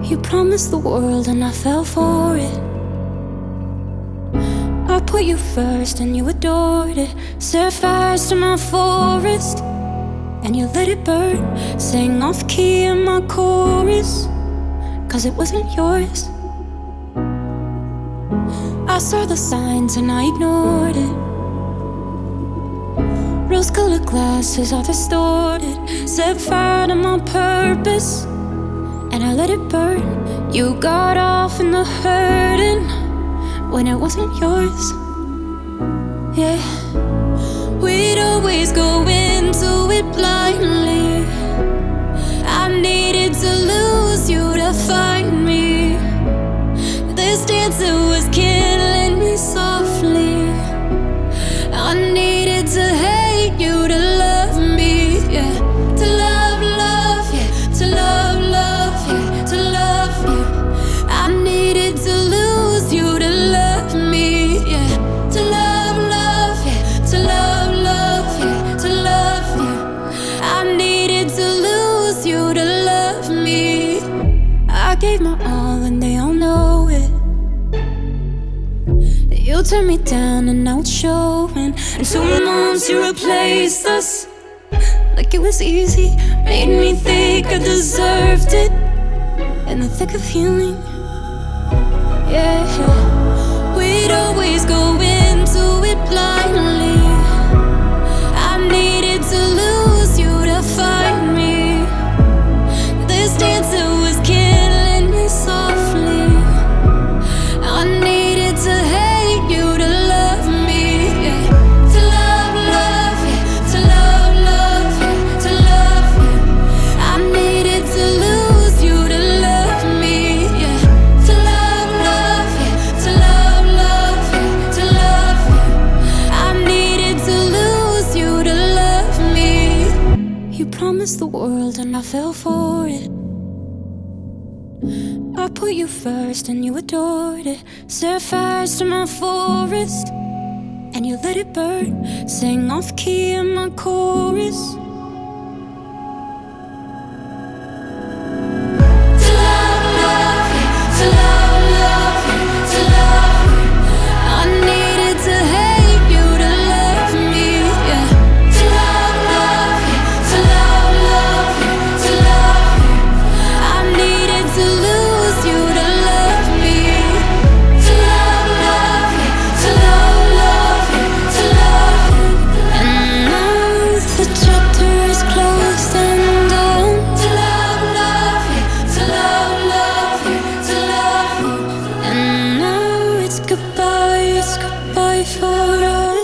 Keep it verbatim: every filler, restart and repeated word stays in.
You promised the world and I fell for it. I put you first and you adored it. Set fires to my forest and you let it burn. Sang off key in my chorus, cause it wasn't yours. I saw the signs and I ignored it. Rose-colored glasses are distorted. Set fire to my purpose and I let it burn. You got off in the hurting when it wasn't yours. Yeah, we'd always go into it blindly. I needed to lose you to find me. This dancer was killing me softly. I needed to hate you to love me, yeah. To love, love, yeah. To love, love, yeah. To love you. I needed to lose you to love me, yeah. To love, love, yeah. To love, love, yeah. To love you. I needed to lose you to love me. I gave my all and they all know it. You turned me down and now it's showing. And two months you replaced us like it was easy. Made me think I deserved it in the thick of healing. Yeah, we'd always go into it blindly. I needed to lose you to find me. This dancer was killing me softly. I needed to hate you to love me, yeah. To love, love, yeah. To love, love, yeah. To love you. I needed to lose you to love me, yeah. To love, love, yeah. To love, love, yeah. To love you. I needed to lose you to love me. You promised the world and I fell for it. I put you first and you adored it. Set fires to my forest and you let it burn. Sang off key in my chorus. To love, love, yeah. To love, love, yeah. To love you. I needed to hate you to love me, yeah. To love, love, yeah. To love, love, yeah. To love you. I needed to lose you to love me. To love, love, yeah. To love, love, yeah. To love you. And now the chapter is closed and done. To love, love, yeah. To love, love, yeah. To love you. And now it's goodbye, it's goodbye for us.